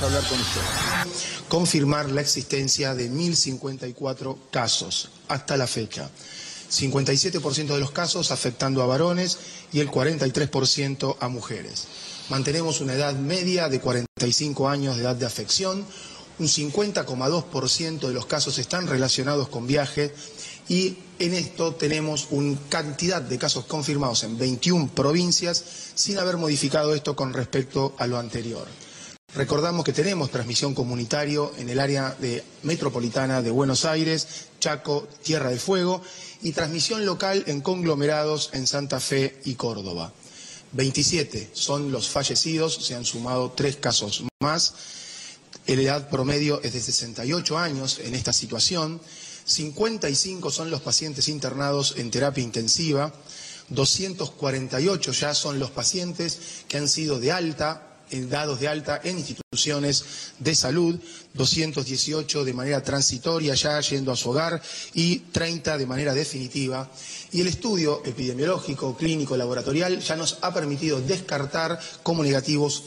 a hablar con usted. Confirmar la existencia de 1.054 casos hasta la fecha. 57% de los casos afectando a varones y el 43% a mujeres. Mantenemos una edad media de 45 años de edad de afección. Un 50,2% de los casos están relacionados con viajes y en esto tenemos una cantidad de casos confirmados en 21 provincias sin haber modificado esto con respecto a lo anterior. Recordamos que tenemos transmisión comunitaria en el área metropolitana de Buenos Aires, Chaco, Tierra del Fuego y transmisión local en conglomerados en Santa Fe y Córdoba. 27 son los fallecidos, se han sumado 3 casos más. La edad promedio es de 68 años en esta situación. 55 son los pacientes internados en terapia intensiva. 248 ya son los pacientes que han sido dados de alta en instituciones de salud, 218 de manera transitoria ya yendo a su hogar y 30 de manera definitiva. Y el estudio epidemiológico, clínico, laboratorial ya nos ha permitido descartar como negativos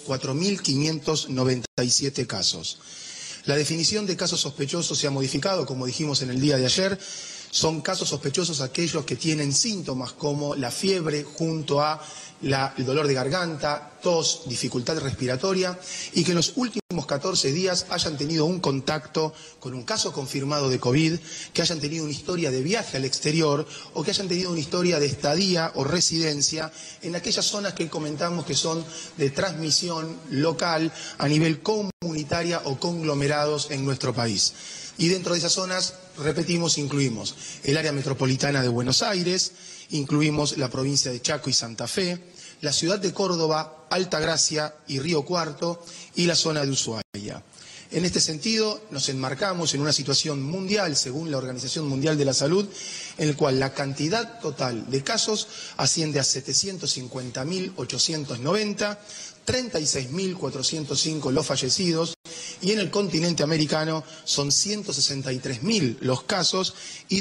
4.597 casos. La definición de casos sospechosos se ha modificado, como dijimos en el día de ayer. Son casos sospechosos aquellos que tienen síntomas como la fiebre junto a el dolor de garganta, tos, dificultad respiratoria y que en los últimos 14 días hayan tenido un contacto con un caso confirmado de COVID, que hayan tenido una historia de viaje al exterior o que hayan tenido una historia de estadía o residencia en aquellas zonas que comentamos que son de transmisión local a nivel comunitaria o conglomerados en nuestro país. Y dentro de esas zonas, repetimos, incluimos el área metropolitana de Buenos Aires, incluimos la provincia de Chaco y Santa Fe, la ciudad de Córdoba, Altagracia y Río Cuarto y la zona de Ushuaia. En este sentido, nos enmarcamos en una situación mundial, según la Organización Mundial de la Salud, en la cual la cantidad total de casos asciende a 750.890, 36.405 los fallecidos, y en el continente americano son 163.000 los casos y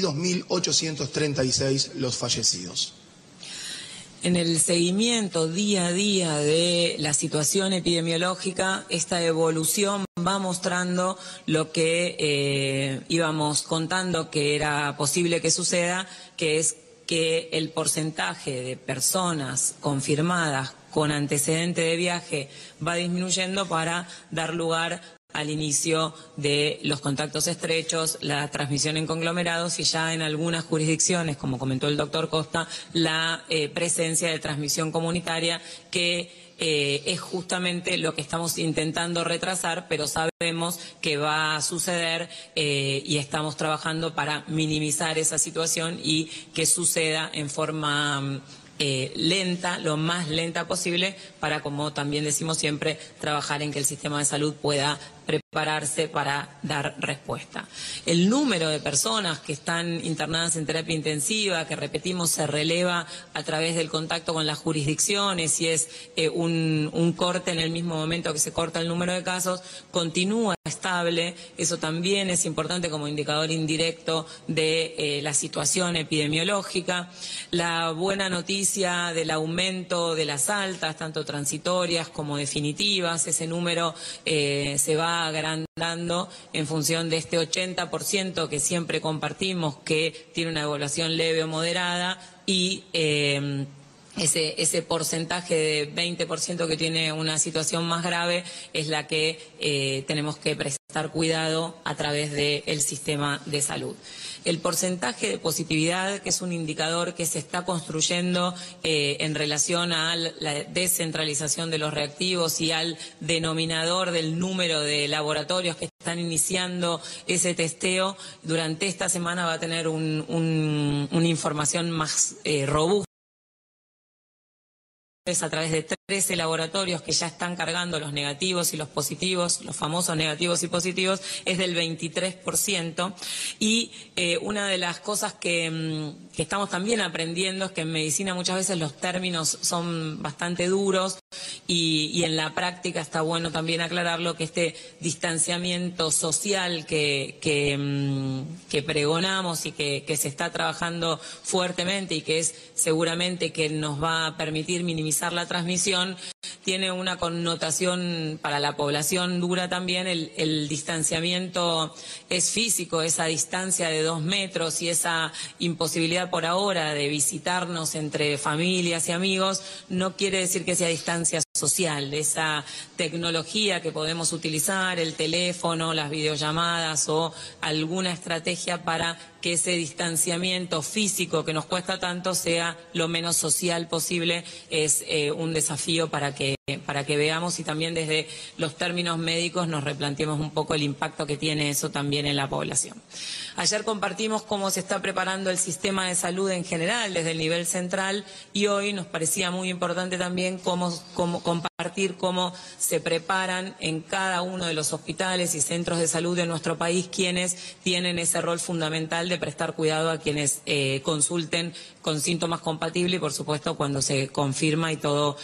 2.836 los fallecidos. En el seguimiento día a día de la situación epidemiológica, esta evolución va mostrando lo que íbamos contando que era posible que suceda, que es que el porcentaje de personas confirmadas con antecedente de viaje va disminuyendo para dar lugar al inicio de los contactos estrechos, la transmisión en conglomerados y ya en algunas jurisdicciones, como comentó el doctor Costa, la presencia de transmisión comunitaria que es justamente lo que estamos intentando retrasar, pero sabemos que va a suceder y estamos trabajando para minimizar esa situación y que suceda en forma lenta, lo más lenta posible, para, como también decimos siempre, trabajar en que el sistema de salud pueda prepararse para dar respuesta. El número de personas que están internadas en terapia intensiva, que repetimos, se releva a través del contacto con las jurisdicciones y es un corte en el mismo momento que se corta el número de casos, continúa estable. Eso también es importante como indicador indirecto de la situación epidemiológica. La buena noticia del aumento de las altas, tanto transitorias como definitivas, ese número se va agrandando en función de este 80% que siempre compartimos, que tiene una evaluación leve o moderada, y ese porcentaje de 20% que tiene una situación más grave es la que tenemos que prestar cuidado a través del sistema de salud. El porcentaje de positividad, que es un indicador que se está construyendo en relación a la descentralización de los reactivos y al denominador del número de laboratorios que están iniciando ese testeo, durante esta semana va a tener una información más robusta, a través de 13 laboratorios que ya están cargando los negativos y los positivos, los famosos negativos y positivos, es del 23%. Y una de las cosas que estamos también aprendiendo es que en medicina muchas veces los términos son bastante duros y en la práctica está bueno también aclararlo, que este distanciamiento social que pregonamos y que se está trabajando fuertemente y que es seguramente que nos va a permitir minimizar la transmisión, tiene una connotación para la población dura también. El distanciamiento es físico, esa distancia de 2 metros y esa imposibilidad por ahora de visitarnos entre familias y amigos no quiere decir que sea distancia social. Esa tecnología que podemos utilizar, el teléfono, las videollamadas o alguna estrategia para que ese distanciamiento físico que nos cuesta tanto sea lo menos social posible, es un desafío para que veamos y también desde los términos médicos nos replanteemos un poco el impacto que tiene eso también en la población. Ayer compartimos cómo se está preparando el sistema de salud en general desde el nivel central y hoy nos parecía muy importante también compartir cómo se preparan en cada uno de los hospitales y centros de salud de nuestro país quienes tienen ese rol fundamental de prestar cuidado a quienes consulten con síntomas compatibles y por supuesto cuando se confirma y todo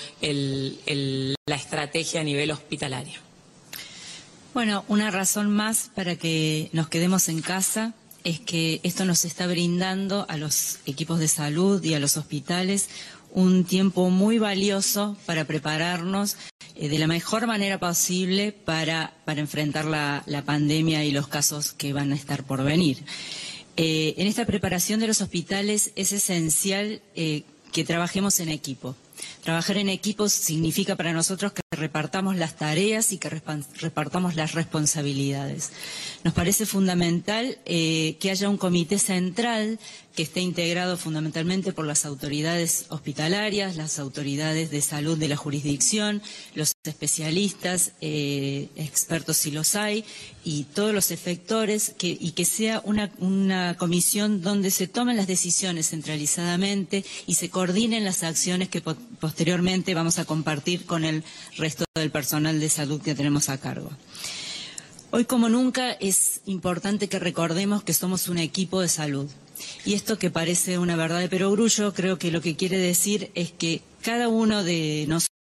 la estrategia a nivel hospitalario. Bueno, una razón más para que nos quedemos en casa es que esto nos está brindando a los equipos de salud y a los hospitales un tiempo muy valioso para prepararnos de la mejor manera posible para enfrentar la pandemia y los casos que van a estar por venir. En esta preparación de los hospitales es esencial que trabajemos en equipo. Trabajar en equipo significa para nosotros que repartamos las tareas y que repartamos las responsabilidades. Nos parece fundamental que haya un comité central que esté integrado fundamentalmente por las autoridades hospitalarias, las autoridades de salud de la jurisdicción, los especialistas, expertos si los hay, y todos los efectores, y que sea una comisión donde se tomen las decisiones centralizadamente y se coordinen las acciones que posteriormente vamos a compartir con el resto del personal de salud que tenemos a cargo. Hoy como nunca es importante que recordemos que somos un equipo de salud. Y esto que parece una verdad de perogrullo, creo que lo que quiere decir es que cada uno de nosotros